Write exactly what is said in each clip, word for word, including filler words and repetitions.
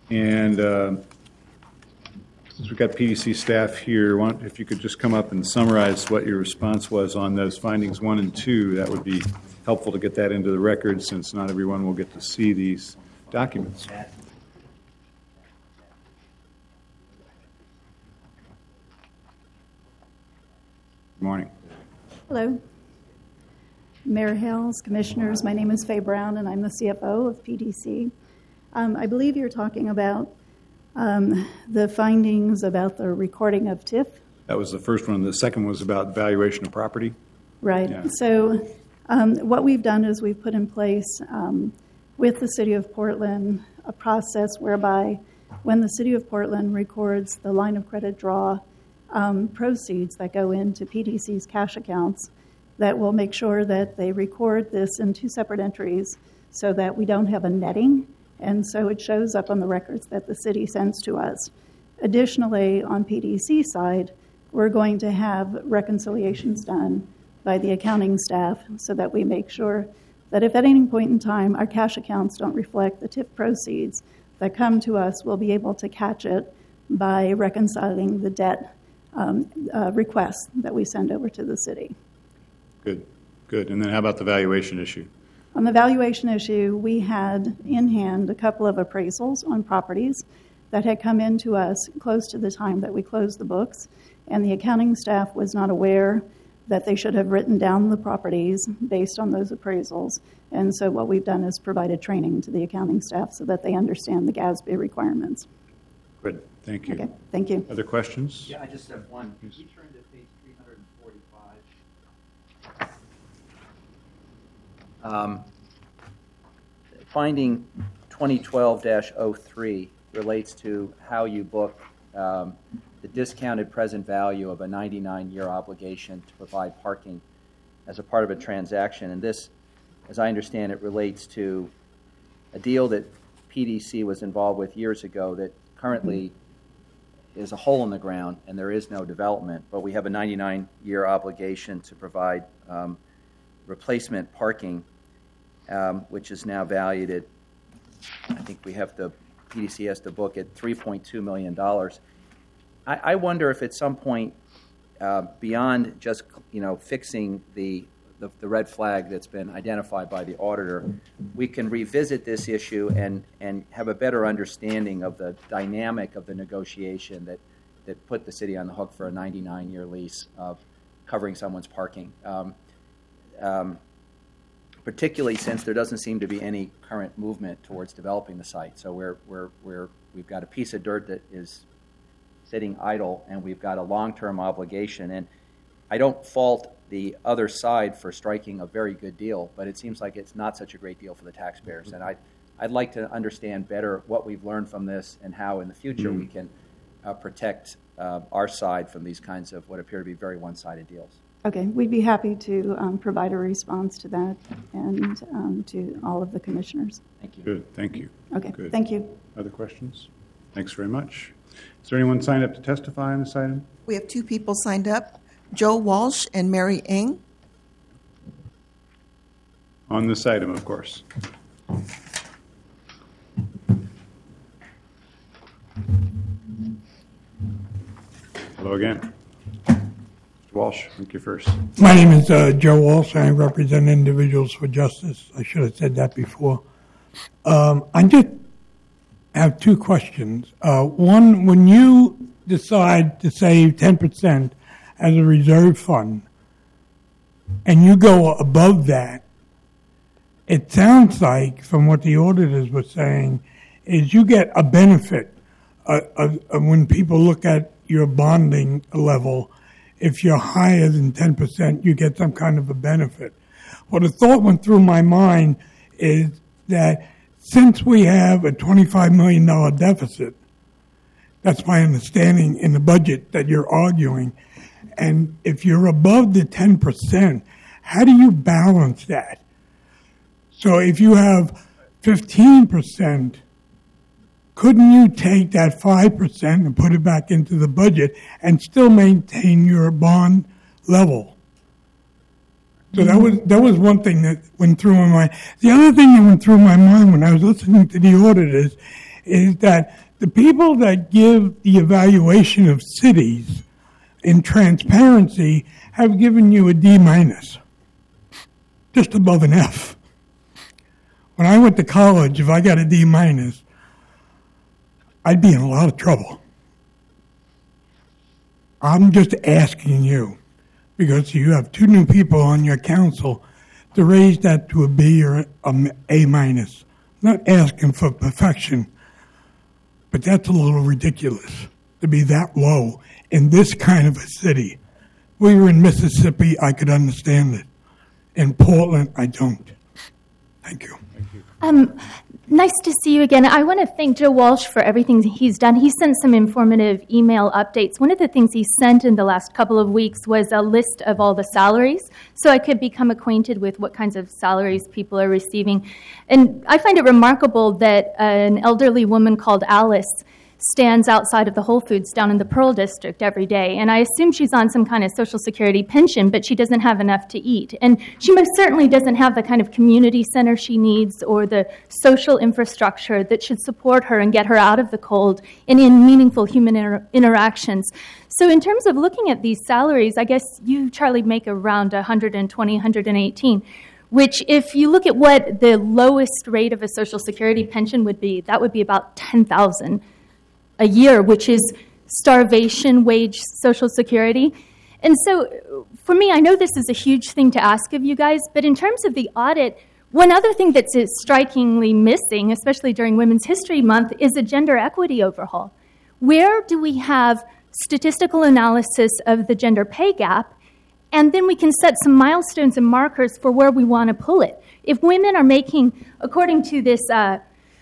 And uh, since we've got P D C staff here, why don't- if you could just come up and summarize what your response was on those findings one and two, that would be helpful to get that into the record, since not everyone will get to see these documents. Good morning. Hello. Mayor Hales, Commissioners, my name is Faye Brown, and I'm the C F O of P D C. Um, I believe you're talking about um, the findings about the recording of T I F. That was the first one. The second was about valuation of property. Right. Yeah. So um, what we've done is we've put in place um, with the City of Portland a process whereby when the City of Portland records the line of credit draw um, proceeds that go into P D C's cash accounts, that will make sure that they record this in two separate entries so that we don't have a netting, and so it shows up on the records that the city sends to us. Additionally, on P D C side, we're going to have reconciliations done by the accounting staff so that we make sure that if at any point in time our cash accounts don't reflect the T I F proceeds that come to us, we'll be able to catch it by reconciling the debt um, uh, requests that we send over to the city. Good, good. And then how about the valuation issue? On the valuation issue, we had in hand a couple of appraisals on properties that had come into us close to the time that we closed the books, and the accounting staff was not aware that they should have written down the properties based on those appraisals. And so what we've done is provided training to the accounting staff so that they understand the G A S B requirements. Good, thank you. Okay, thank you. Other questions? Yeah, I just have one. Can you turn to page three forty-five? Um, finding twenty twelve dash oh three relates to how you book um, the discounted present value of a ninety-nine year obligation to provide parking as a part of a transaction. And this, as I understand it, relates to a deal that P D C was involved with years ago that currently is a hole in the ground and there is no development, but we have a ninety-nine year obligation to provide um, replacement parking, um, which is now valued at, I think we have to, P D C has to book at three point two million dollars. I, I wonder if at some point, uh, beyond just you know fixing the, the the red flag that's been identified by the auditor, we can revisit this issue and, and have a better understanding of the dynamic of the negotiation that, that put the city on the hook for a ninety-nine year lease of covering someone's parking. Um, um, particularly since there doesn't seem to be any current movement towards developing the site. So we're, we're, we're, we've got a piece of dirt that is sitting idle, and we've got a long-term obligation. And I don't fault the other side for striking a very good deal, but it seems like it's not such a great deal for the taxpayers. And I'd, I'd like to understand better what we've learned from this and how in the future mm-hmm. we can uh, protect uh, our side from these kinds of what appear to be very one-sided deals. Okay, we'd be happy to um, provide a response to that and um, to all of the commissioners. Thank you. Good, thank you. Okay, Good. Thank you. Other questions? Thanks very much. Is there anyone signed up to testify on this item? We have two people signed up, Joe Walsh and Mary Ng. On this item, of course. Hello again. Walsh, thank you first. My name is uh, Joe Walsh. I represent Individuals for Justice. I should have said that before. Um, I just have two questions. Uh, one, when you decide to save ten percent as a reserve fund and you go above that, it sounds like, from what the auditors were saying, is you get a benefit uh, uh, when people look at your bonding level. If you're higher than ten percent, you get some kind of a benefit. What a thought went through my mind is that since we have a twenty-five million dollars deficit, that's my understanding in the budget that you're arguing, and if you're above the ten percent, how do you balance that? So if you have fifteen percent, couldn't you take that five percent and put it back into the budget and still maintain your bond level? So that was that was one thing that went through my mind. The other thing that went through my mind when I was listening to the auditors is that the people that give the evaluation of cities in transparency have given you a D minus, just above an F. When I went to college, if I got a D minus, I'd be in a lot of trouble. I'm just asking you, because you have two new people on your council, to raise that to a B or a A minus. I'm not asking for perfection, but that's a little ridiculous to be that low in this kind of a city. If we were in Mississippi, I could understand it. In Portland, I don't. Thank you. Um, nice to see you again. I want to thank Joe Walsh for everything he's done. He sent some informative email updates. One of the things he sent in the last couple of weeks was a list of all the salaries, so I could become acquainted with what kinds of salaries people are receiving. And I find it remarkable that an elderly woman called Alice stands outside of the Whole Foods down in the Pearl District every day. And I assume she's on some kind of Social Security pension, but she doesn't have enough to eat. And she most certainly doesn't have the kind of community center she needs or the social infrastructure that should support her and get her out of the cold and in meaningful human inter- interactions. So in terms of looking at these salaries, I guess you, Charlie, make around one hundred twenty, one hundred eighteen, which if you look at what the lowest rate of a Social Security pension would be, that would be about ten thousand dollars a year, which is starvation wage Social Security. And so for me, I know this is a huge thing to ask of you guys, but in terms of the audit, one other thing that's strikingly missing, especially during Women's History Month, is a gender equity overhaul. Where do we have statistical analysis of the gender pay gap, and then we can set some milestones and markers for where we want to pull it? If women are making, according to this uh,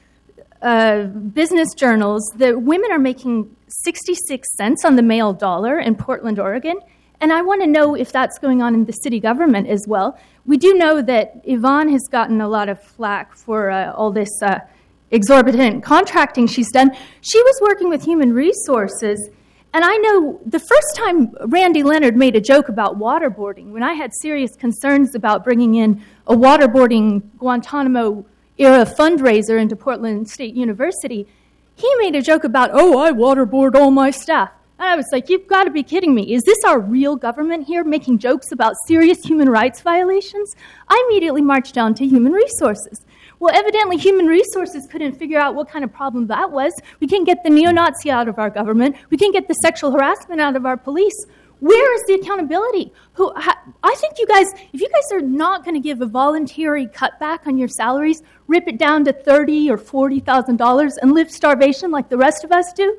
Uh, business journals, the women are making sixty-six cents on the male dollar in Portland, Oregon, and I want to know if that's going on in the city government as well. We do know that Yvonne has gotten a lot of flack for uh, all this uh, exorbitant contracting she's done. She was working with Human Resources, and I know the first time Randy Leonard made a joke about waterboarding, when I had serious concerns about bringing in a waterboarding Guantanamo era fundraiser into Portland State University, he made a joke about, oh, I waterboard all my staff. And I was like, you've got to be kidding me. Is this our real government here making jokes about serious human rights violations? I immediately marched down to Human Resources. Well, evidently Human Resources couldn't figure out what kind of problem that was. We can't get the neo-Nazi out of our government. We can't get the sexual harassment out of our police. Where is the accountability? Who? I think you guys, if you guys are not going to give a voluntary cutback on your salaries, rip it down to thirty thousand dollars or forty thousand dollars and live starvation like the rest of us do,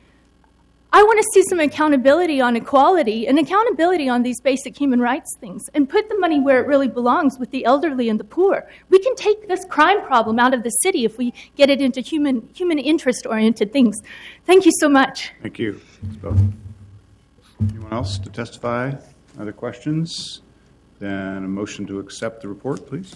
I want to see some accountability on equality and accountability on these basic human rights things and put the money where it really belongs with the elderly and the poor. We can take this crime problem out of the city if we get it into human, human interest-oriented things. Thank you so much. Thank you. Anyone else to testify? Other questions? Then a motion to accept the report, please.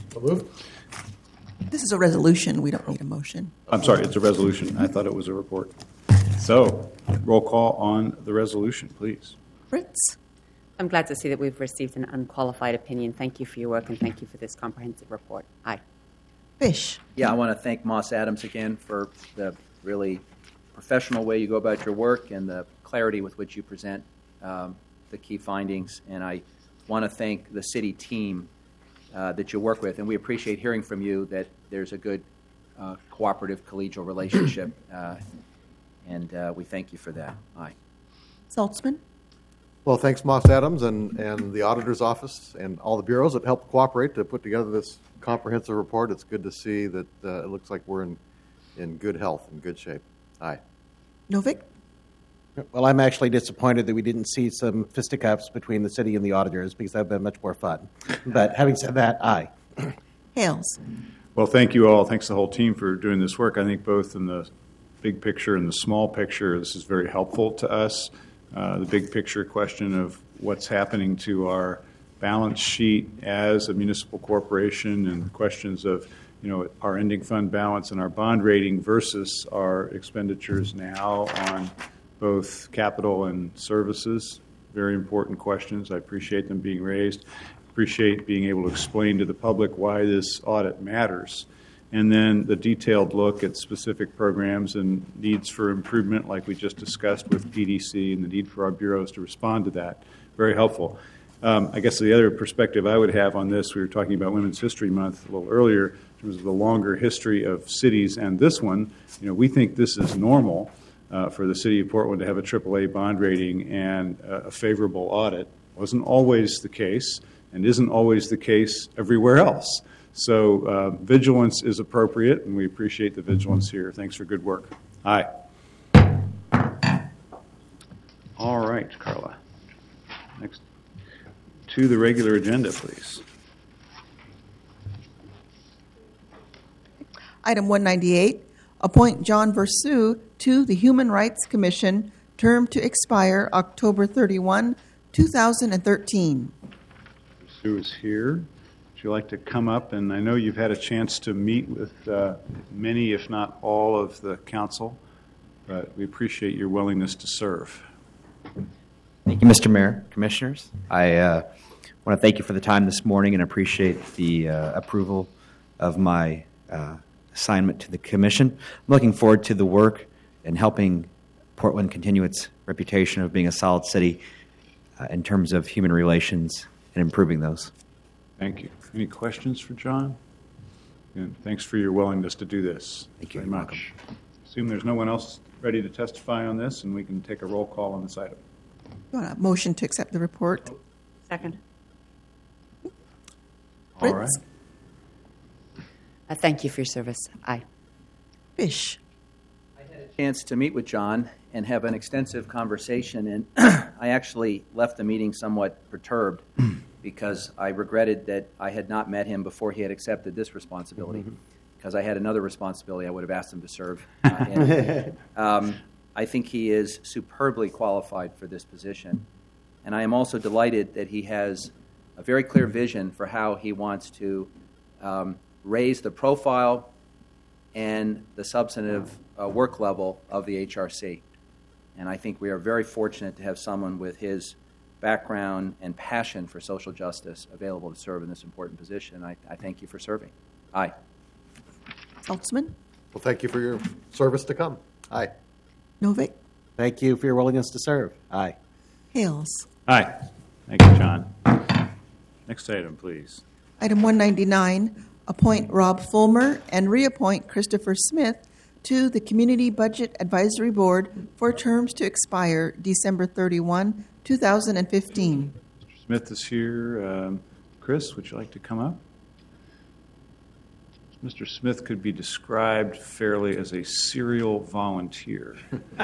This is a resolution. We don't need a motion. I'm sorry, it's a resolution. I thought it was a report. So, roll call on the resolution, please. Fritz? I'm glad to see that we've received an unqualified opinion. Thank you for your work, and thank you for this comprehensive report. Aye. Fish? Yeah, I want to thank Moss Adams again for the really professional way you go about your work and the clarity with which you present um, the key findings. And I want to thank the city team uh, that you work with. And we appreciate hearing from you that there's a good uh, cooperative, collegial relationship. Uh, and uh, we thank you for that. Aye. Saltzman? Well, thanks, Moss Adams, and, and the auditor's office and all the bureaus that helped cooperate to put together this comprehensive report. It's good to see that uh, it looks like we're in, in good health and good shape. Aye. Novik? Well, I'm actually disappointed that we didn't see some fisticuffs between the city and the auditors, because that would have been much more fun. But having said that, aye. Hales? Well, thank you all. Thanks to the whole team for doing this work. I think both in the big picture and the small picture, this is very helpful to us. Uh, the big picture question of what's happening to our balance sheet as a municipal corporation, and questions of, you know, our ending fund balance and our bond rating versus our expenditures now on both capital and services. Very important questions. I appreciate them being raised. Appreciate being able to explain to the public why this audit matters. and then the detailed look at specific programs and needs for improvement, like we just discussed with P D C, and the need for our bureaus to respond to that. Very helpful. Um, I guess the other perspective I would have on this, we were talking about Women's History Month a little earlier, in terms of the longer history of cities and this one. You know, we think this is normal uh, for the city of Portland to have a triple A bond rating and uh, a favorable audit. Wasn't always the case, and isn't always the case everywhere else. So uh, vigilance is appropriate, and we appreciate the vigilance here. Thanks for good work. Aye. All right, Carla. Next. To the regular agenda, please. Item one ninety-eight, appoint John Versu to the Human Rights Commission, term to expire October thirty-first, two thousand thirteen. Sue is here. Would you like to come up? And I know you've had a chance to meet with uh, many, if not all, of the council, but we appreciate your willingness to serve. Thank you, Mister Mayor, Commissioners. I uh, want to thank you for the time this morning and appreciate the uh, approval of my uh, assignment to the Commission. I'm looking forward to the work and helping Portland continue its reputation of being a solid city uh, in terms of human relations and improving those. Thank you. Any questions for John? And thanks for your willingness to do this. Thank you. Very much. Assume there's no one else ready to testify on this, and we can take a roll call on this item. You want a motion to accept the report? Second. All right. Fritz? Uh, thank you for your service. Aye. Fish? Chance to meet with John and have an extensive conversation, and I actually left the meeting somewhat perturbed because I regretted that I had not met him before he had accepted this responsibility, because I had another responsibility I would have asked him to serve. Uh, and, um, I think he is superbly qualified for this position, and I am also delighted that he has a very clear vision for how he wants to um, raise the profile and the substantive uh, work level of the H R C. And I think we are very fortunate to have someone with his background and passion for social justice available to serve in this important position. I, I thank you for serving. Aye. Saltzman? Well, thank you for your service to come. Aye. Novick? Thank you for your willingness to serve. Aye. Hales? Aye. Thank you, John. Next item, please. Item one ninety-nine, appoint Rob Fulmer and reappoint Christopher Smith to the Community Budget Advisory Board for terms to expire December thirty-first, two thousand fifteen. Mister Smith is here. Um, Chris, would you like to come up? Mister Smith could be described fairly as a serial volunteer.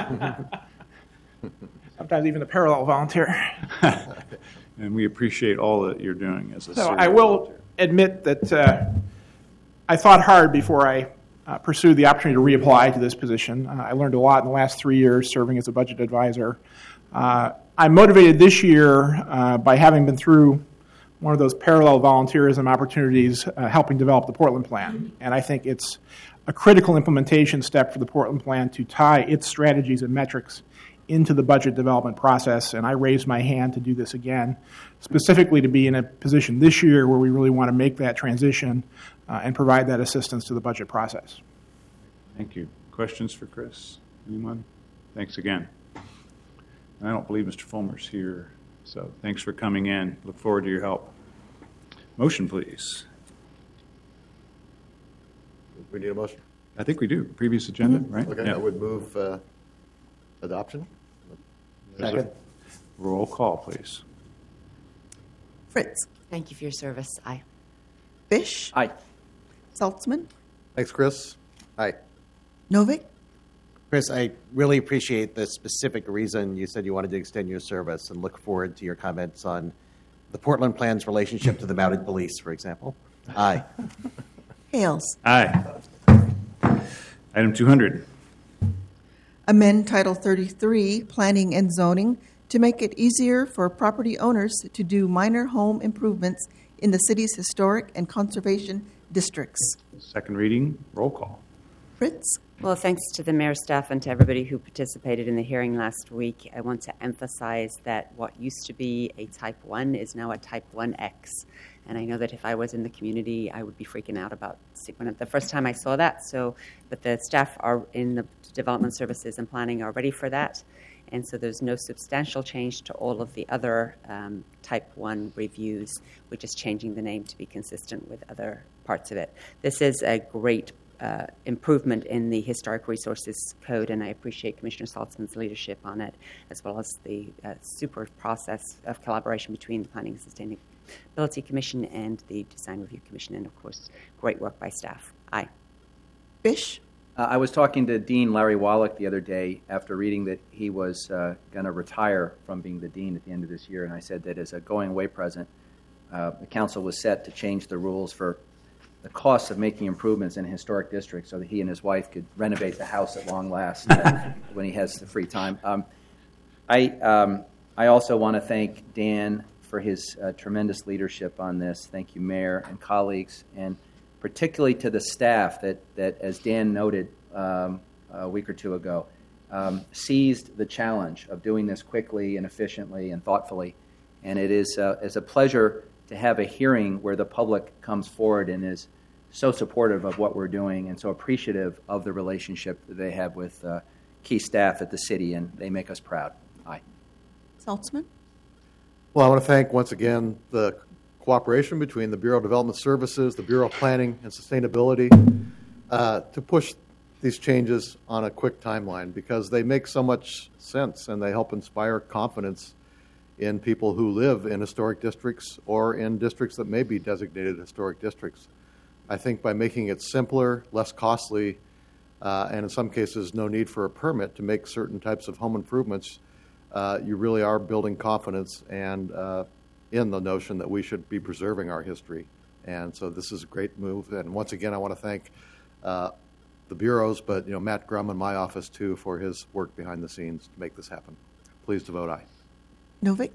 Sometimes even a parallel volunteer. And we appreciate all that you're doing as a So serial I will volunteer. admit that uh, I thought hard before I uh, pursued the opportunity to reapply to this position. Uh, I learned a lot in the last three years serving as a budget advisor. Uh, I'm motivated this year uh, by having been through one of those parallel volunteerism opportunities uh, helping develop the Portland Plan. And I think it's a critical implementation step for the Portland Plan to tie its strategies and metrics into the budget development process. And I raised my hand to do this again, specifically to be in a position this year where we really want to make that transition uh, and provide that assistance to the budget process. Thank you. Questions for Chris? Anyone? Thanks again. I don't believe Mister Fulmer's here, so thanks for coming in. Look forward to your help. Motion, please. We need a motion? I think we do. Previous agenda, right? Okay, Yeah. I would move uh, adoption. There's a roll call, please. Fritz? Thank you for your service. Aye. Fish? Aye. Saltzman? Thanks, Chris. Aye. Novick? Chris, I really appreciate the specific reason you said you wanted to extend your service and look forward to your comments on the Portland Plan's relationship to the mounted police, for example. Aye. Hales? Aye. Item two hundred. Amend Title thirty-three, Planning and Zoning, to make it easier for property owners to do minor home improvements in the city's historic and conservation districts. Second reading, roll call. Fritz? Well, thanks to the mayor, staff, and to everybody who participated in the hearing last week. I want to emphasize that what used to be a type one is now a type one X. And I know that if I was in the community, I would be freaking out about when the first time I saw that. So, but the staff are in the development services and planning are ready for that. And so there's no substantial change to all of the other um, type one reviews. We're just changing the name to be consistent with other parts of it. This is a great uh, improvement in the Historic Resources Code, and I appreciate Commissioner Saltzman's leadership on it, as well as the uh, super process of collaboration between the Planning and Sustainability Commission and the Design Review Commission, and of course, great work by staff. Aye. Fish? Uh, I was talking to Dean Larry Wallach the other day after reading that he was uh, going to retire from being the dean at the end of this year, and I said that as a going-away present, uh, the council was set to change the rules for the costs of making improvements in a historic district so that he and his wife could renovate the house at long last uh, when he has the free time. Um, I, um, I also want to thank Dan for his uh, tremendous leadership on this. Thank you, Mayor and colleagues, and particularly to the staff that, that as Dan noted um, a week or two ago, um, seized the challenge of doing this quickly and efficiently and thoughtfully. And it is, uh, is a pleasure to have a hearing where the public comes forward and is so supportive of what we're doing and so appreciative of the relationship that they have with uh, key staff at the city, and they make us proud. Aye. Saltzman? Well, I want to thank once again the cooperation between the Bureau of Development Services, the Bureau of Planning and Sustainability uh, to push these changes on a quick timeline, because they make so much sense and they help inspire confidence in people who live in historic districts or in districts that may be designated historic districts. I think by making it simpler, less costly, uh, and in some cases no need for a permit to make certain types of home improvements, uh, you really are building confidence and uh, in the notion that we should be preserving our history. And so this is a great move. And once again, I want to thank uh, the bureaus, but you know Matt Grum in my office too for his work behind the scenes to make this happen. Please to vote aye. Novick?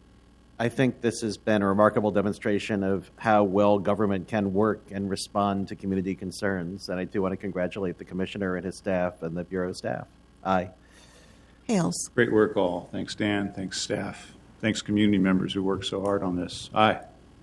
I think this has been a remarkable demonstration of how well government can work and respond to community concerns. And I do want to congratulate the commissioner and his staff and the bureau staff. Aye. Hales? Great work, all. Thanks, Dan. Thanks, staff. Thanks, community members who worked so hard on this. Aye.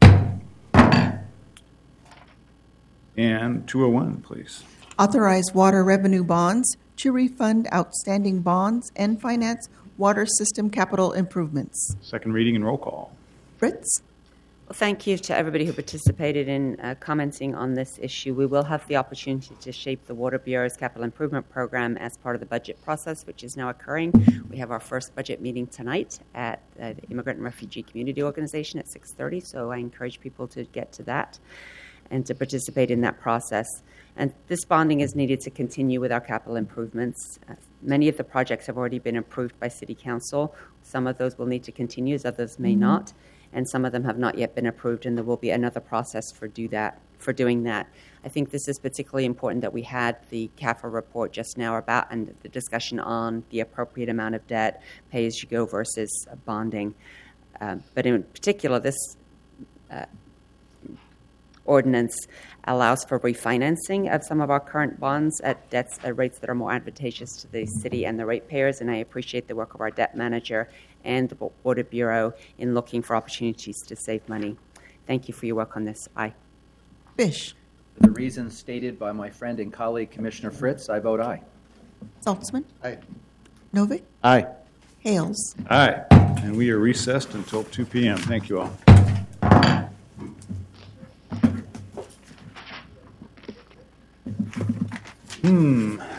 And two oh one, please. Authorize water revenue bonds to refund outstanding bonds and finance water system capital improvements. Second reading and roll call. Fritz? Well, thank you to everybody who participated in uh, commenting on this issue. We will have the opportunity to shape the Water Bureau's capital improvement program as part of the budget process, which is now occurring. We have our first budget meeting tonight at uh, the Immigrant and Refugee Community Organization at six thirty, so I encourage people to get to that and to participate in that process. And this bonding is needed to continue with our capital improvements. Uh, many of the projects have already been approved by City Council. Some of those will need to continue, as others may mm-hmm. not. And some of them have not yet been approved, and there will be another process for do that for doing that. I think this is particularly important that we had the C A F R report just now about and the discussion on the appropriate amount of debt, pay-as-you-go versus bonding. Uh, but in particular, this uh, ordinance allows for refinancing of some of our current bonds at debts at rates that are more advantageous to the city and the ratepayers, and I appreciate the work of our debt manager and the Water Bureau in looking for opportunities to save money. Thank you for your work on this. Aye. Fish? For the reasons stated by my friend and colleague, Commissioner Fritz, I vote aye. Saltzman? Aye. Novick? Aye. Hales? Aye. And we are recessed until two p.m. Thank you all. Hmm.